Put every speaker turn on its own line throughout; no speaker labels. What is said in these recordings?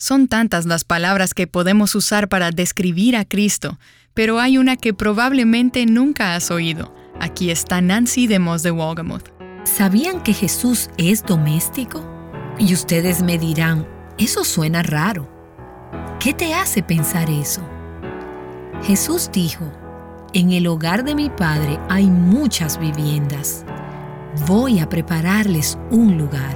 Son tantas las palabras que podemos usar para describir a Cristo, pero hay una que probablemente nunca has oído. Aquí está Nancy DeMoss de Wolgemuth.
¿Sabían que Jesús es doméstico? Y ustedes me dirán, eso suena raro. ¿Qué te hace pensar eso? Jesús dijo, en el hogar de mi Padre hay muchas viviendas. Voy a prepararles un lugar.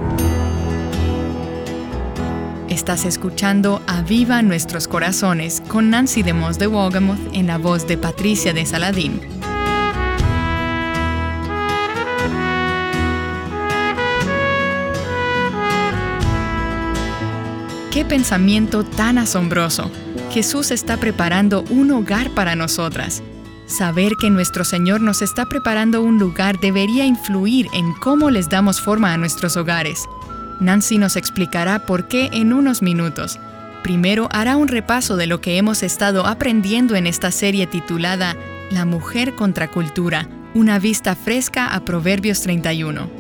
Estás escuchando Aviva Nuestros Corazones con Nancy DeMoss de Wolgemuth en la voz de Patricia de Saladín. ¡Qué pensamiento tan asombroso! Jesús está preparando un hogar para nosotras. Saber que nuestro Señor nos está preparando un lugar debería influir en cómo les damos forma a nuestros hogares. Nancy nos explicará por qué en unos minutos. Primero hará un repaso de lo que hemos estado aprendiendo en esta serie titulada La mujer contra cultura, una vista fresca a Proverbios 31.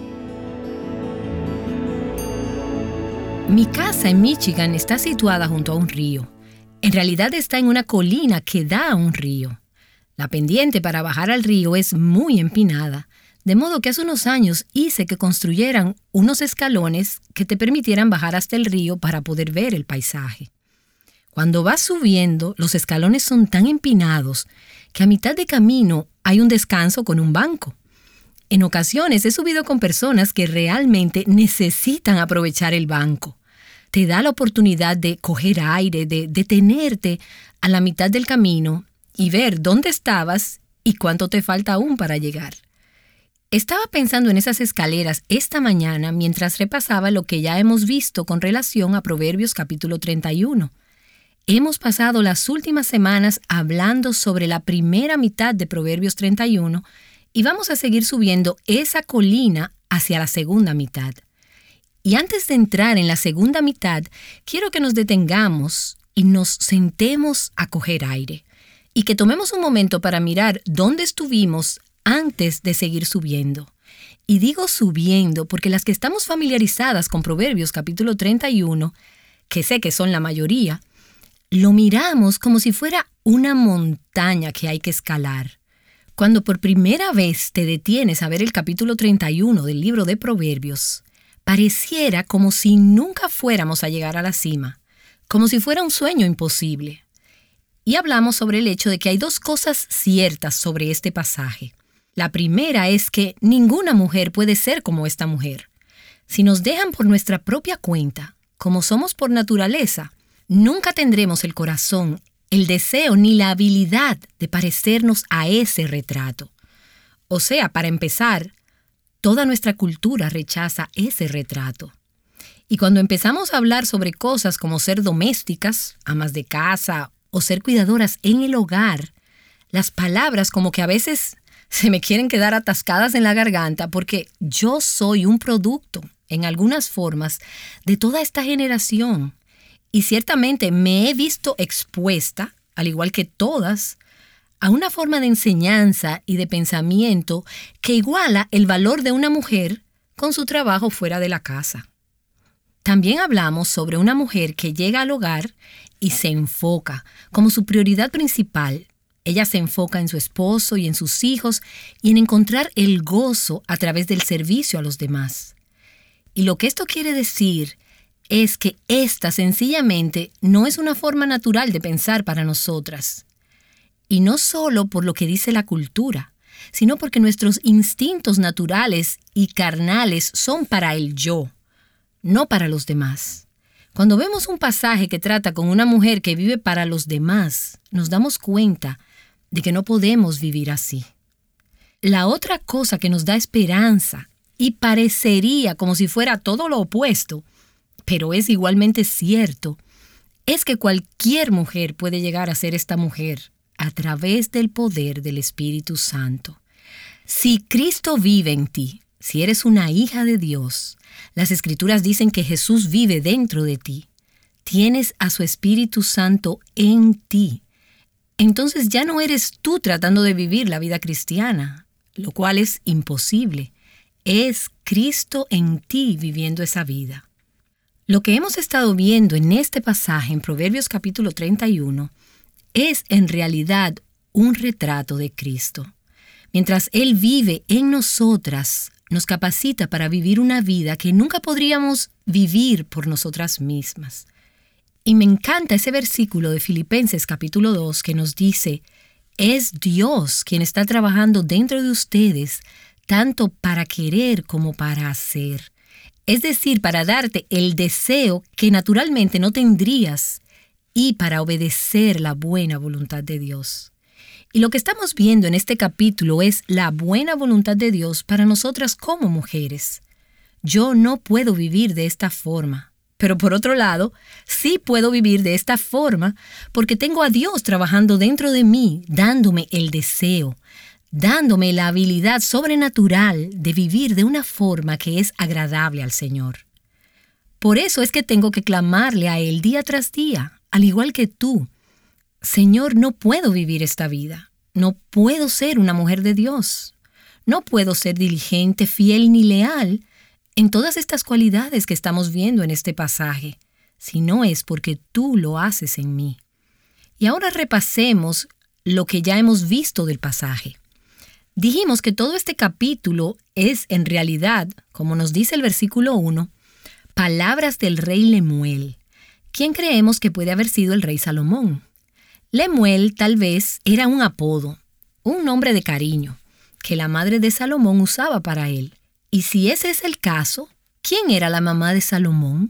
Mi casa en Michigan está situada junto a un río. En realidad está en una colina que da a un río. La pendiente para bajar al río es muy empinada, de modo que hace unos años hice que construyeran unos escalones que te permitieran bajar hasta el río para poder ver el paisaje. Cuando vas subiendo, los escalones son tan empinados que a mitad de camino hay un descanso con un banco. En ocasiones he subido con personas que realmente necesitan aprovechar el banco. Te da la oportunidad de coger aire, de detenerte a la mitad del camino y ver dónde estabas y cuánto te falta aún para llegar. Estaba pensando en esas escaleras esta mañana mientras repasaba lo que ya hemos visto con relación a Proverbios capítulo 31. Hemos pasado las últimas semanas hablando sobre la primera mitad de Proverbios 31 y vamos a seguir subiendo esa colina hacia la segunda mitad. Y antes de entrar en la segunda mitad, quiero que nos detengamos y nos sentemos a coger aire y que tomemos un momento para mirar dónde estuvimos antes de seguir subiendo. Y digo subiendo porque las que estamos familiarizadas con Proverbios capítulo 31, que sé que son la mayoría, lo miramos como si fuera una montaña que hay que escalar. Cuando por primera vez te detienes a ver el capítulo 31 del libro de Proverbios, pareciera como si nunca fuéramos a llegar a la cima, como si fuera un sueño imposible. Y hablamos sobre el hecho de que hay dos cosas ciertas sobre este pasaje. La primera es que ninguna mujer puede ser como esta mujer. Si nos dejan por nuestra propia cuenta, como somos por naturaleza, nunca tendremos el corazón, el deseo ni la habilidad de parecernos a ese retrato. O sea, para empezar, toda nuestra cultura rechaza ese retrato. Y cuando empezamos a hablar sobre cosas como ser domésticas, amas de casa o ser cuidadoras en el hogar, las palabras como que a veces se me quieren quedar atascadas en la garganta porque yo soy un producto, en algunas formas, de toda esta generación. Y ciertamente me he visto expuesta, al igual que todas, a una forma de enseñanza y de pensamiento que iguala el valor de una mujer con su trabajo fuera de la casa. También hablamos sobre una mujer que llega al hogar y se enfoca como su prioridad principal. Ella se enfoca en su esposo y en sus hijos y en encontrar el gozo a través del servicio a los demás. Y lo que esto quiere decir es que esta sencillamente no es una forma natural de pensar para nosotras. Y no solo por lo que dice la cultura, sino porque nuestros instintos naturales y carnales son para el yo, no para los demás. Cuando vemos un pasaje que trata con una mujer que vive para los demás, nos damos cuenta de que no podemos vivir así. La otra cosa que nos da esperanza y parecería como si fuera todo lo opuesto, pero es igualmente cierto, es que cualquier mujer puede llegar a ser esta mujer a través del poder del Espíritu Santo. Si Cristo vive en ti, si eres una hija de Dios, las Escrituras dicen que Jesús vive dentro de ti. Tienes a su Espíritu Santo en ti. Entonces ya no eres tú tratando de vivir la vida cristiana, lo cual es imposible. Es Cristo en ti viviendo esa vida. Lo que hemos estado viendo en este pasaje en Proverbios capítulo 31 es en realidad un retrato de Cristo. Mientras Él vive en nosotras, nos capacita para vivir una vida que nunca podríamos vivir por nosotras mismas. Y me encanta ese versículo de Filipenses capítulo 2 que nos dice: es Dios quien está trabajando dentro de ustedes, tanto para querer como para hacer. Es decir, para darte el deseo que naturalmente no tendrías y para obedecer la buena voluntad de Dios. Y lo que estamos viendo en este capítulo es la buena voluntad de Dios para nosotras como mujeres. Yo no puedo vivir de esta forma, pero por otro lado, sí puedo vivir de esta forma porque tengo a Dios trabajando dentro de mí, dándome el deseo, dándome la habilidad sobrenatural de vivir de una forma que es agradable al Señor. Por eso es que tengo que clamarle a Él día tras día, al igual que tú. Señor, no puedo vivir esta vida. No puedo ser una mujer de Dios. No puedo ser diligente, fiel ni leal en todas estas cualidades que estamos viendo en este pasaje, si no es porque tú lo haces en mí. Y ahora repasemos lo que ya hemos visto del pasaje. Dijimos que todo este capítulo es en realidad, como nos dice el versículo 1, palabras del rey Lemuel, quien creemos que puede haber sido el rey Salomón. Lemuel tal vez era un apodo, un nombre de cariño, que la madre de Salomón usaba para él. Y si ese es el caso, ¿quién era la mamá de Salomón?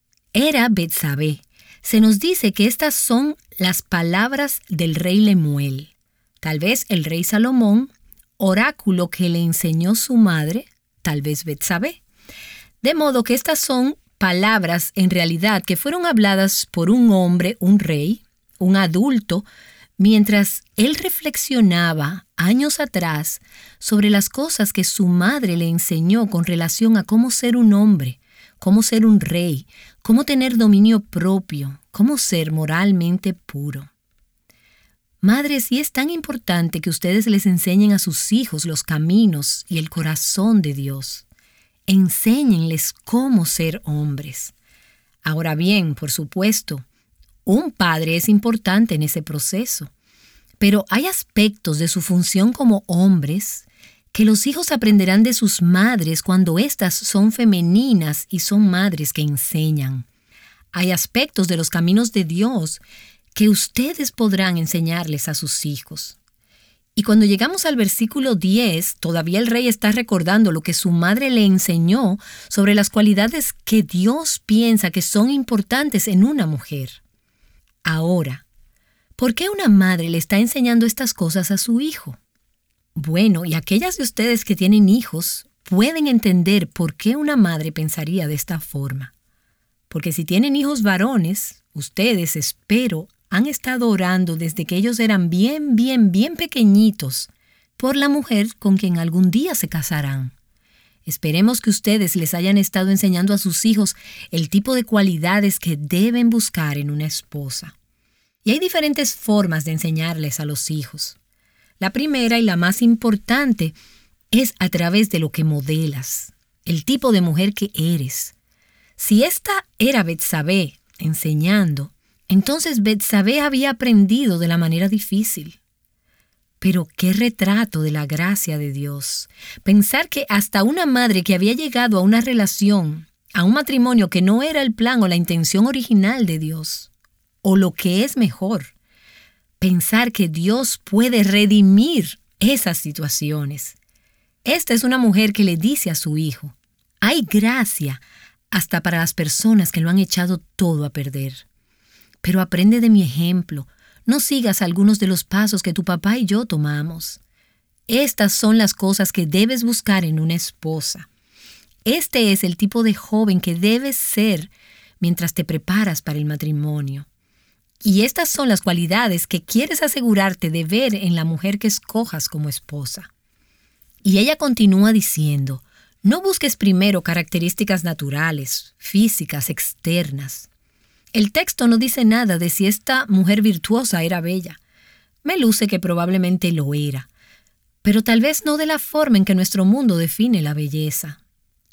Era Betsabé. Se nos dice que estas son las palabras del rey Lemuel. Tal vez el rey Salomón, oráculo que le enseñó su madre, tal vez Betsabé. De modo que estas son palabras en realidad que fueron habladas por un hombre, un rey, un adulto, mientras él reflexionaba años atrás sobre las cosas que su madre le enseñó con relación a cómo ser un hombre, cómo ser un rey, cómo tener dominio propio, cómo ser moralmente puro. Madres, y es tan importante que ustedes les enseñen a sus hijos los caminos y el corazón de Dios. Enséñenles cómo ser hombres. Ahora bien, por supuesto, un padre es importante en ese proceso, pero hay aspectos de su función como hombres que los hijos aprenderán de sus madres cuando éstas son femeninas y son madres que enseñan. Hay aspectos de los caminos de Dios que ustedes podrán enseñarles a sus hijos. Y cuando llegamos al versículo 10, todavía el rey está recordando lo que su madre le enseñó sobre las cualidades que Dios piensa que son importantes en una mujer. Ahora, ¿por qué una madre le está enseñando estas cosas a su hijo? Bueno, y aquellas de ustedes que tienen hijos pueden entender por qué una madre pensaría de esta forma. Porque si tienen hijos varones, ustedes, espero, han estado orando desde que ellos eran bien pequeñitos por la mujer con quien algún día se casarán. Esperemos que ustedes les hayan estado enseñando a sus hijos el tipo de cualidades que deben buscar en una esposa. Y hay diferentes formas de enseñarles a los hijos. La primera y la más importante es a través de lo que modelas, el tipo de mujer que eres. Si esta era Betsabé enseñando, entonces Betsabé había aprendido de la manera difícil. Pero qué retrato de la gracia de Dios. Pensar que hasta una madre que había llegado a una relación, a un matrimonio que no era el plan o la intención original de Dios, o lo que es mejor, pensar que Dios puede redimir esas situaciones. Esta es una mujer que le dice a su hijo: hay gracia hasta para las personas que lo han echado todo a perder. Pero aprende de mi ejemplo. No sigas algunos de los pasos que tu papá y yo tomamos. Estas son las cosas que debes buscar en una esposa. Este es el tipo de joven que debes ser mientras te preparas para el matrimonio. Y estas son las cualidades que quieres asegurarte de ver en la mujer que escojas como esposa. Y ella continúa diciendo: no busques primero características naturales, físicas, externas. El texto no dice nada de si esta mujer virtuosa era bella. Me luce que probablemente lo era, pero tal vez no de la forma en que nuestro mundo define la belleza.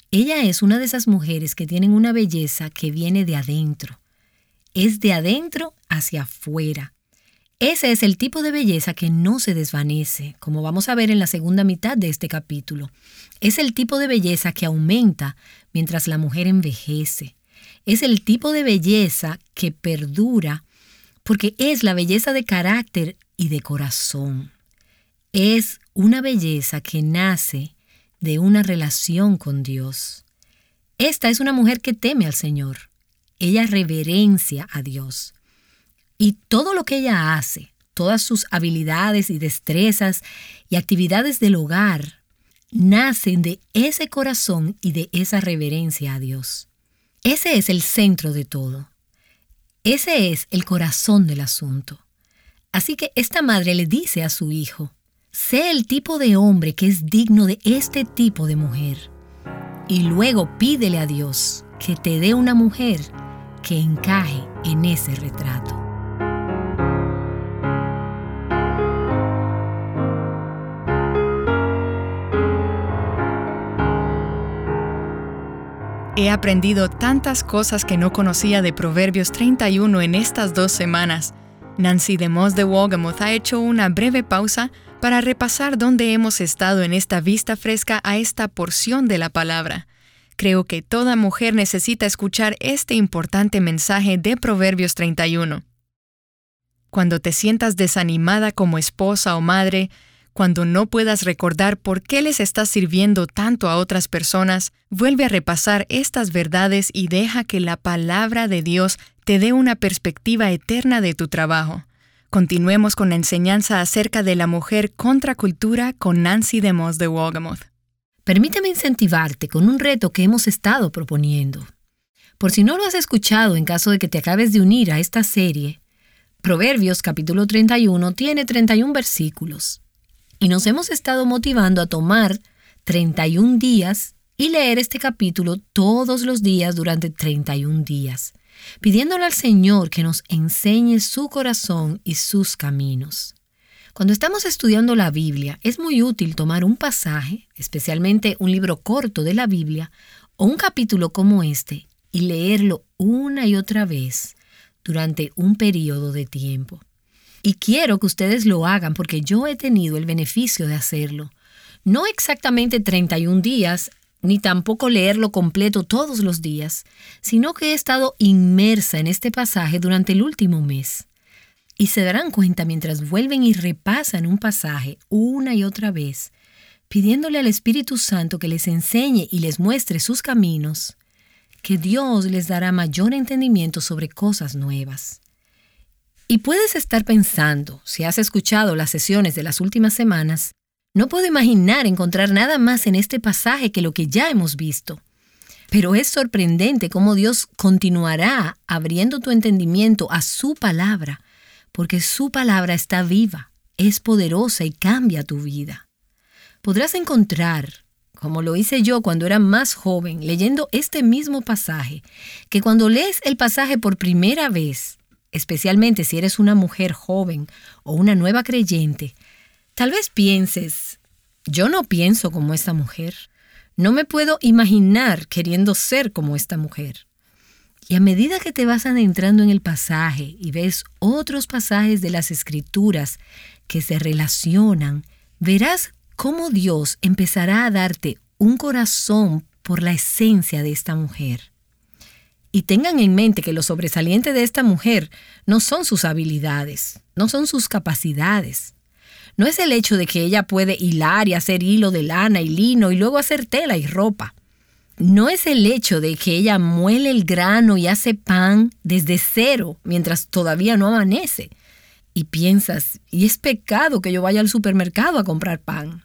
Ella es una de esas mujeres que tienen una belleza que viene de adentro. Es de adentro hacia afuera. Ese es el tipo de belleza que no se desvanece, como vamos a ver en la segunda mitad de este capítulo. Es el tipo de belleza que aumenta mientras la mujer envejece. Es el tipo de belleza que perdura porque es la belleza de carácter y de corazón. Es una belleza que nace de una relación con Dios. Esta es una mujer que teme al Señor. Ella reverencia a Dios. Y todo lo que ella hace, todas sus habilidades y destrezas y actividades del hogar, nacen de ese corazón y de esa reverencia a Dios. Ese es el centro de todo. Ese es el corazón del asunto. Así que esta madre le dice a su hijo, sé el tipo de hombre que es digno de este tipo de mujer. Y luego pídele a Dios que te dé una mujer que encaje en ese retrato.
He aprendido tantas cosas que no conocía de Proverbios 31 en estas 2 semanas. Nancy DeMoss de Wolgemuth ha hecho una breve pausa para repasar dónde hemos estado en esta vista fresca a esta porción de la palabra. Creo que toda mujer necesita escuchar este importante mensaje de Proverbios 31. Cuando te sientas desanimada como esposa o madre, cuando no puedas recordar por qué les estás sirviendo tanto a otras personas, vuelve a repasar estas verdades y deja que la palabra de Dios te dé una perspectiva eterna de tu trabajo. Continuemos con la enseñanza acerca de la mujer contracultura con Nancy DeMoss de Wolgemuth.
Permíteme incentivarte con un reto que hemos estado proponiendo. Por si no lo has escuchado en caso de que te acabes de unir a esta serie, Proverbios capítulo 31 tiene 31 versículos. Y nos hemos estado motivando a tomar 31 días y leer este capítulo todos los días durante 31 días, pidiéndole al Señor que nos enseñe su corazón y sus caminos. Cuando estamos estudiando la Biblia, es muy útil tomar un pasaje, especialmente un libro corto de la Biblia, o un capítulo como este, y leerlo una y otra vez durante un periodo de tiempo. Y quiero que ustedes lo hagan porque yo he tenido el beneficio de hacerlo. No exactamente 31 días, ni tampoco leerlo completo todos los días, sino que he estado inmersa en este pasaje durante el último mes. Y se darán cuenta mientras vuelven y repasan un pasaje una y otra vez, pidiéndole al Espíritu Santo que les enseñe y les muestre sus caminos, que Dios les dará mayor entendimiento sobre cosas nuevas. Y puedes estar pensando, si has escuchado las sesiones de las últimas semanas, no puedo imaginar encontrar nada más en este pasaje que lo que ya hemos visto. Pero es sorprendente cómo Dios continuará abriendo tu entendimiento a su palabra, porque su palabra está viva, es poderosa y cambia tu vida. Podrás encontrar, como lo hice yo cuando era más joven, leyendo este mismo pasaje, que cuando lees el pasaje por primera vez, especialmente si eres una mujer joven o una nueva creyente, tal vez pienses, yo no pienso como esta mujer, no me puedo imaginar queriendo ser como esta mujer. Y a medida que te vas adentrando en el pasaje y ves otros pasajes de las Escrituras que se relacionan, verás cómo Dios empezará a darte un corazón por la esencia de esta mujer. Y tengan en mente que lo sobresaliente de esta mujer no son sus habilidades, no son sus capacidades. No es el hecho de que ella puede hilar y hacer hilo de lana y lino y luego hacer tela y ropa. No es el hecho de que ella muele el grano y hace pan desde cero mientras todavía no amanece. Y piensas, y es pecado que yo vaya al supermercado a comprar pan.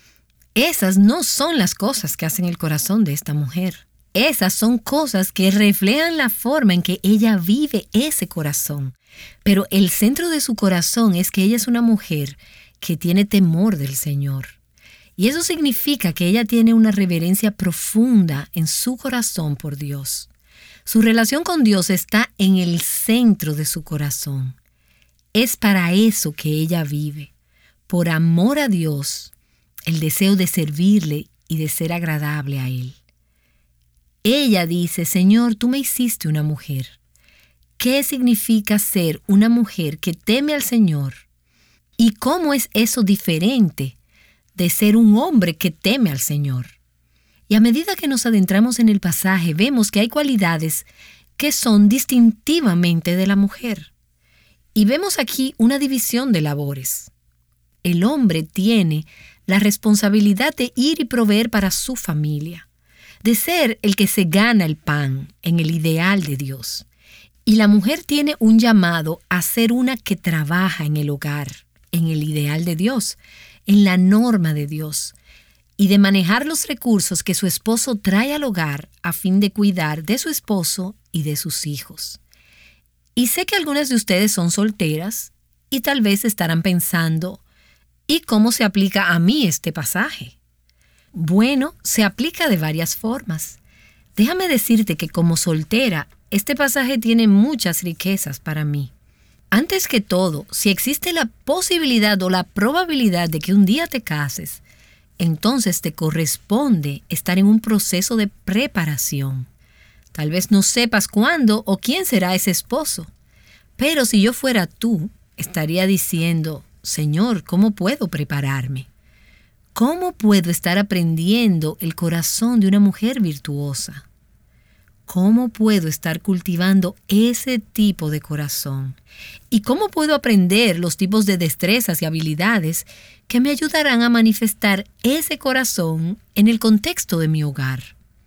Esas no son las cosas que hacen el corazón de esta mujer. Esas son cosas que reflejan la forma en que ella vive ese corazón. Pero el centro de su corazón es que ella es una mujer que tiene temor del Señor. Y eso significa que ella tiene una reverencia profunda en su corazón por Dios. Su relación con Dios está en el centro de su corazón. Es para eso que ella vive. Por amor a Dios, el deseo de servirle y de ser agradable a Él. Ella dice, Señor, tú me hiciste una mujer. ¿Qué significa ser una mujer que teme al Señor? ¿Y cómo es eso diferente de ser un hombre que teme al Señor? Y a medida que nos adentramos en el pasaje, vemos que hay cualidades que son distintivamente de la mujer. Y vemos aquí una división de labores. El hombre tiene la responsabilidad de ir y proveer para su familia, de ser el que se gana el pan en el ideal de Dios. Y la mujer tiene un llamado a ser una que trabaja en el hogar, en el ideal de Dios, en la norma de Dios, y de manejar los recursos que su esposo trae al hogar a fin de cuidar de su esposo y de sus hijos. Y sé que algunas de ustedes son solteras y tal vez estarán pensando, ¿y cómo se aplica a mí este pasaje? Bueno, se aplica de varias formas. Déjame decirte que como soltera, este pasaje tiene muchas riquezas para mí. Antes que todo, si existe la posibilidad o la probabilidad de que un día te cases, entonces te corresponde estar en un proceso de preparación. Tal vez no sepas cuándo o quién será ese esposo, pero si yo fuera tú, estaría diciendo, Señor, ¿cómo puedo prepararme? ¿Cómo puedo estar aprendiendo el corazón de una mujer virtuosa? ¿Cómo puedo estar cultivando ese tipo de corazón? ¿Y cómo puedo aprender los tipos de destrezas y habilidades que me ayudarán a manifestar ese corazón en el contexto de mi hogar?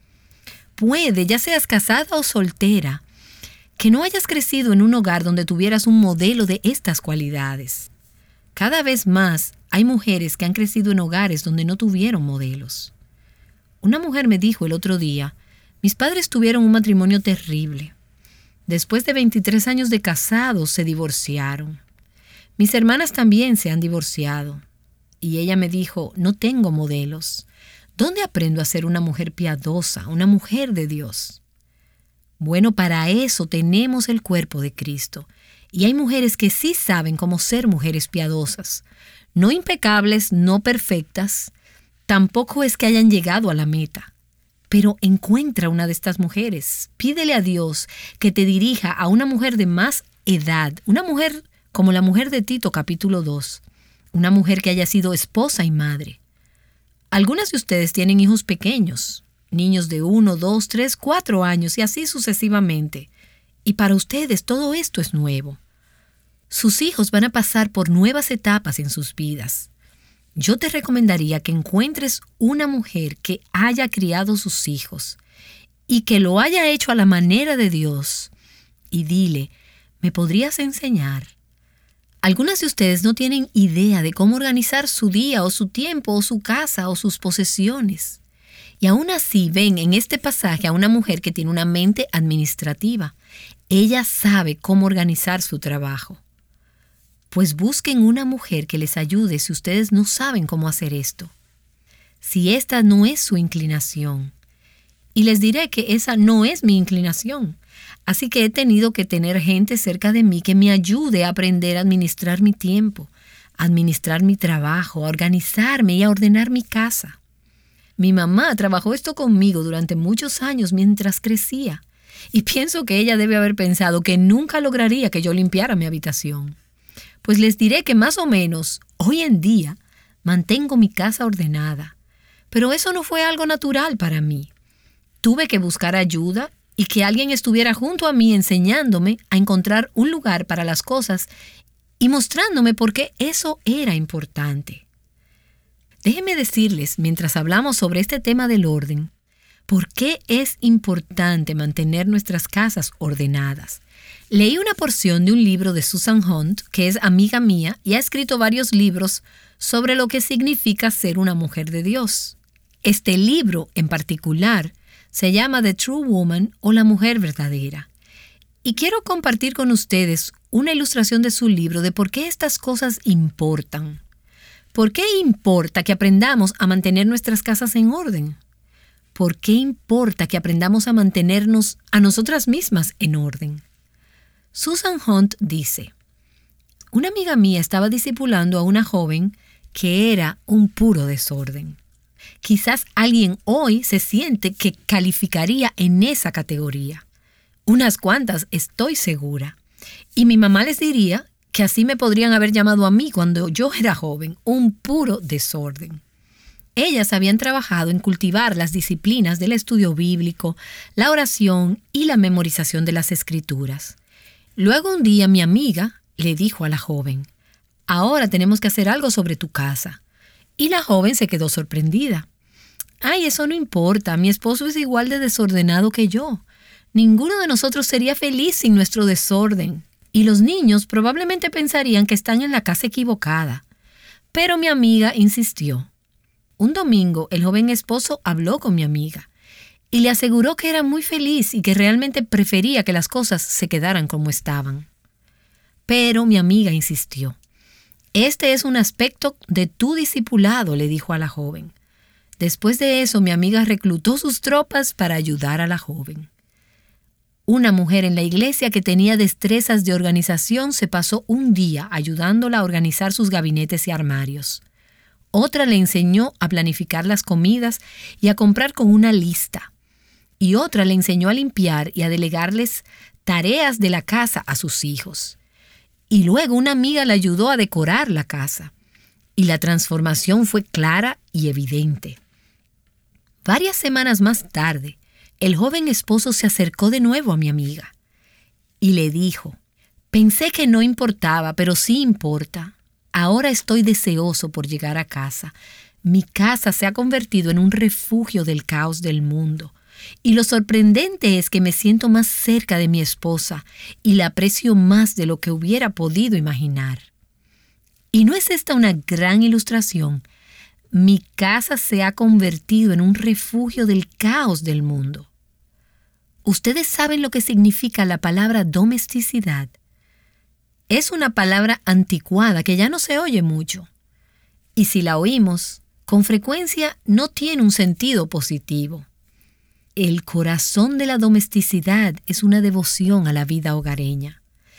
Puede, ya seas casada o soltera, que no hayas crecido en un hogar donde tuvieras un modelo de estas cualidades. Cada vez más hay mujeres que han crecido en hogares donde no tuvieron modelos. Una mujer me dijo el otro día, mis padres tuvieron un matrimonio terrible. Después de 23 años de casados se divorciaron. Mis hermanas también se han divorciado. Y ella me dijo, no tengo modelos. ¿Dónde aprendo a ser una mujer piadosa, una mujer de Dios? Bueno, para eso tenemos el cuerpo de Cristo. Y hay mujeres que sí saben cómo ser mujeres piadosas. No impecables, no perfectas. Tampoco es que hayan llegado a la meta. Pero encuentra una de estas mujeres. Pídele a Dios que te dirija a una mujer de más edad. Una mujer como la mujer de Tito, capítulo 2. Una mujer que haya sido esposa y madre. Algunas de ustedes tienen hijos pequeños. Niños de 1, 2, 3, 4 años y así sucesivamente. Y para ustedes todo esto es nuevo. Sus hijos van a pasar por nuevas etapas en sus vidas. Yo te recomendaría que encuentres una mujer que haya criado sus hijos y que lo haya hecho a la manera de Dios. Y dile, ¿me podrías enseñar? Algunas de ustedes no tienen idea de cómo organizar su día o su tiempo o su casa o sus posesiones. Y aún así ven en este pasaje a una mujer que tiene una mente administrativa. Ella sabe cómo organizar su trabajo. Pues busquen una mujer que les ayude si ustedes no saben cómo hacer esto. Si esta no es su inclinación. Y les diré que esa no es mi inclinación. Así que he tenido que tener gente cerca de mí que me ayude a aprender a administrar mi tiempo, a administrar mi trabajo, a organizarme y a ordenar mi casa. Mi mamá trabajó esto conmigo durante muchos años mientras crecía. Y pienso que ella debe haber pensado que nunca lograría que yo limpiara mi habitación. Pues les diré que más o menos, hoy en día, mantengo mi casa ordenada. Pero eso no fue algo natural para mí. Tuve que buscar ayuda y que alguien estuviera junto a mí enseñándome a encontrar un lugar para las cosas y mostrándome por qué eso era importante. Déjenme decirles, mientras hablamos sobre este tema del orden, por qué es importante mantener nuestras casas ordenadas. Leí una porción de un libro de Susan Hunt, que es amiga mía y ha escrito varios libros sobre lo que significa ser una mujer de Dios. Este libro, en particular, se llama The True Woman o La Mujer Verdadera. Y quiero compartir con ustedes una ilustración de su libro de por qué estas cosas importan. ¿Por qué importa que aprendamos a mantener nuestras casas en orden? ¿Por qué importa que aprendamos a mantenernos a nosotras mismas en orden? Susan Hunt dice, una amiga mía estaba discipulando a una joven que era un puro desorden. Quizás alguien hoy se siente que calificaría en esa categoría. Unas cuantas, estoy segura. Y mi mamá les diría que así me podrían haber llamado a mí cuando yo era joven, un puro desorden. Ellas habían trabajado en cultivar las disciplinas del estudio bíblico, la oración y la memorización de las escrituras. Luego un día mi amiga le dijo a la joven: «Ahora tenemos que hacer algo sobre tu casa». Y la joven se quedó sorprendida. «Ay, eso no importa, mi esposo es igual de desordenado que yo. Ninguno de nosotros sería feliz sin nuestro desorden. Y los niños probablemente pensarían que están en la casa equivocada». Pero mi amiga insistió. Un domingo, el joven esposo habló con mi amiga y le aseguró que era muy feliz y que realmente prefería que las cosas se quedaran como estaban. Pero mi amiga insistió. «Este es un aspecto de tu discipulado», le dijo a la joven. Después de eso, mi amiga reclutó sus tropas para ayudar a la joven. Una mujer en la iglesia que tenía destrezas de organización se pasó un día ayudándola a organizar sus gabinetes y armarios. Otra le enseñó a planificar las comidas y a comprar con una lista. Y otra le enseñó a limpiar y a delegarles tareas de la casa a sus hijos. Y luego una amiga le ayudó a decorar la casa. Y la transformación fue clara y evidente. Varias semanas más tarde, el joven esposo se acercó de nuevo a mi amiga y le dijo: «Pensé que no importaba, pero sí importa. Ahora estoy deseoso por llegar a casa. Mi casa se ha convertido en un refugio del caos del mundo. Y lo sorprendente es que me siento más cerca de mi esposa y la aprecio más de lo que hubiera podido imaginar». ¿Y no es esta una gran ilustración? Mi casa se ha convertido en un refugio del caos del mundo. ¿Ustedes saben lo que significa la palabra domesticidad? Es una palabra anticuada que ya no se oye mucho. Y si la oímos, con frecuencia no tiene un sentido positivo. El corazón de la domesticidad es una devoción a la vida hogareña.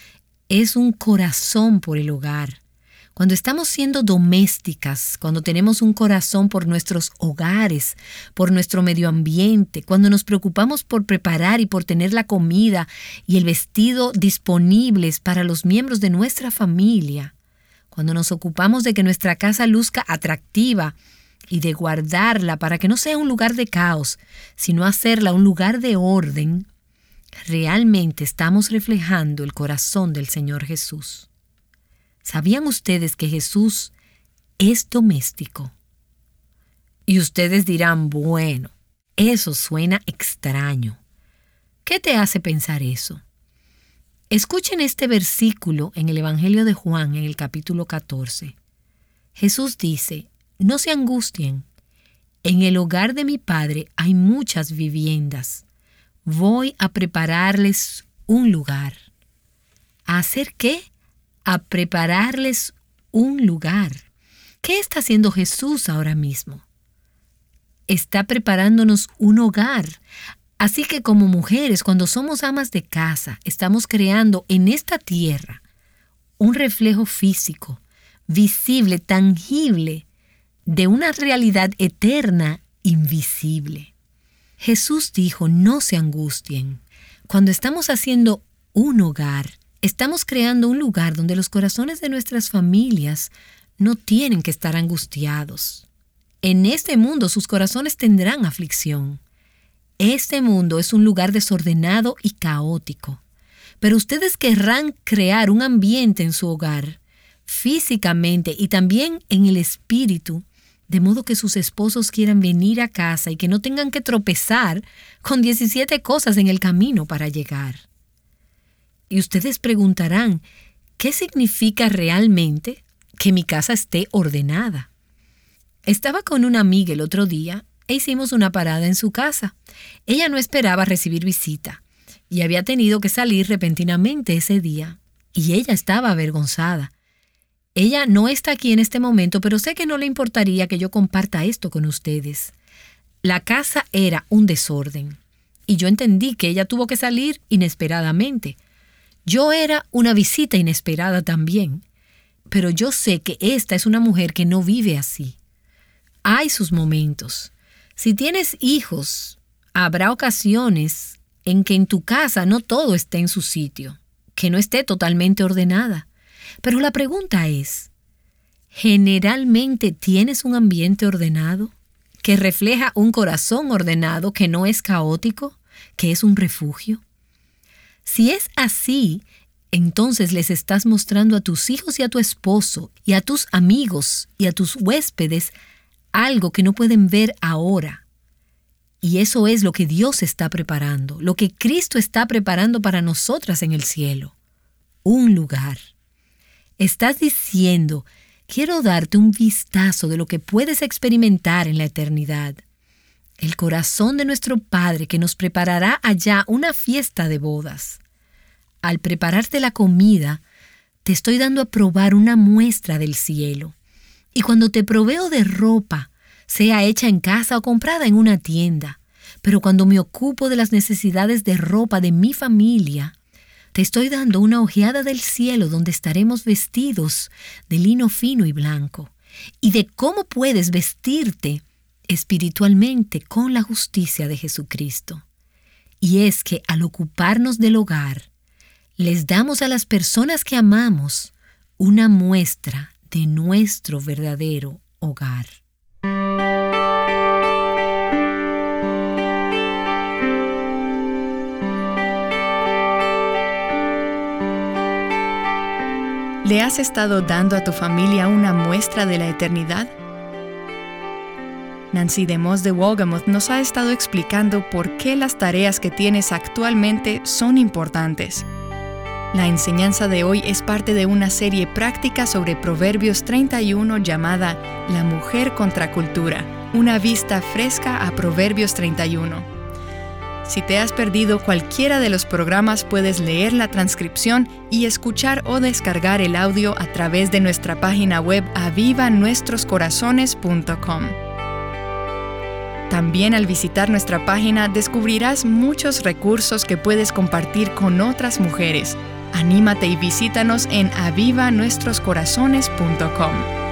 Es un corazón por el hogar. Cuando estamos siendo domésticas, cuando tenemos un corazón por nuestros hogares, por nuestro medio ambiente, cuando nos preocupamos por preparar y por tener la comida y el vestido disponibles para los miembros de nuestra familia, cuando nos ocupamos de que nuestra casa luzca atractiva y de guardarla para que no sea un lugar de caos, sino hacerla un lugar de orden, realmente estamos reflejando el corazón del Señor Jesús. ¿Sabían ustedes que Jesús es doméstico? Y ustedes dirán: bueno, eso suena extraño. ¿Qué te hace pensar eso? Escuchen este versículo en el Evangelio de Juan, en el capítulo 14. Jesús dice: «No se angustien. En el hogar de mi Padre hay muchas viviendas. Voy a prepararles un lugar». ¿A hacer qué? A prepararles un lugar. ¿Qué está haciendo Jesús ahora mismo? Está preparándonos un hogar. Así que como mujeres, cuando somos amas de casa, estamos creando en esta tierra un reflejo físico, visible, tangible, de una realidad eterna, invisible. Jesús dijo: «No se angustien». Cuando estamos haciendo un hogar, estamos creando un lugar donde los corazones de nuestras familias no tienen que estar angustiados. En este mundo sus corazones tendrán aflicción. Este mundo es un lugar desordenado y caótico. Pero ustedes querrán crear un ambiente en su hogar, físicamente y también en el espíritu, de modo que sus esposos quieran venir a casa y que no tengan que tropezar con 17 cosas en el camino para llegar. Y ustedes preguntarán: ¿qué significa realmente que mi casa esté ordenada? Estaba con una amiga el otro día e hicimos una parada en su casa. Ella no esperaba recibir visita y había tenido que salir repentinamente ese día. Y ella estaba avergonzada. Ella no está aquí en este momento, pero sé que no le importaría que yo comparta esto con ustedes. La casa era un desorden y yo entendí que ella tuvo que salir inesperadamente. Yo era una visita inesperada también, pero yo sé que esta es una mujer que no vive así. hay sus momentos. Si tienes hijos, habrá ocasiones en que en tu casa no todo esté en su sitio, que no esté totalmente ordenada. Pero la pregunta es, ¿generalmente tienes un ambiente ordenado que refleja un corazón ordenado que no es caótico, que es un refugio? Si es así, entonces les estás mostrando a tus hijos y a tu esposo y a tus amigos y a tus huéspedes algo que no pueden ver ahora. Y eso es lo que Dios está preparando, lo que Cristo está preparando para nosotras en el cielo. Un lugar. Estás diciendo, quiero darte un vistazo de lo que puedes experimentar en la eternidad. El corazón de nuestro Padre que nos preparará allá una fiesta de bodas. Al prepararte la comida, te estoy dando a probar una muestra del cielo. Y cuando te proveo de ropa, sea hecha en casa o comprada en una tienda, pero cuando me ocupo de las necesidades de ropa de mi familia, te estoy dando una ojeada del cielo donde estaremos vestidos de lino fino y blanco, y de cómo puedes vestirte espiritualmente con la justicia de Jesucristo. Y es que al ocuparnos del hogar, les damos a las personas que amamos una muestra de nuestro verdadero hogar.
¿Le has estado dando a tu familia una muestra de la eternidad? Nancy DeMoss de Wolgemuth nos ha estado explicando por qué las tareas que tienes actualmente son importantes. La enseñanza de hoy es parte de una serie práctica sobre Proverbios 31 llamada La Mujer contra Cultura, una vista fresca a Proverbios 31. Si te has perdido cualquiera de los programas, puedes leer la transcripción y escuchar o descargar el audio a través de nuestra página web avivanuestroscorazones.com. También al visitar nuestra página descubrirás muchos recursos que puedes compartir con otras mujeres. Anímate y visítanos en avivanuestroscorazones.com.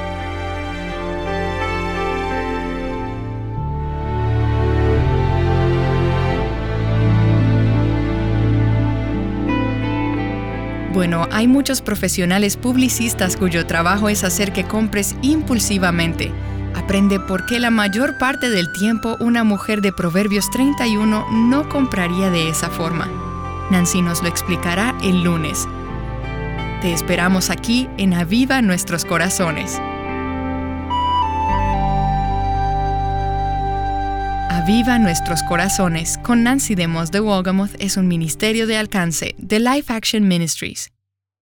Bueno, hay muchos profesionales publicistas cuyo trabajo es hacer que compres impulsivamente. Aprende por qué la mayor parte del tiempo una mujer de Proverbios 31 no compraría de esa forma. Nancy nos lo explicará el lunes. Te esperamos aquí en Aviva Nuestros Corazones. Aviva Nuestros Corazones con Nancy DeMoss de Wolgemuth es un ministerio de alcance de Life Action Ministries.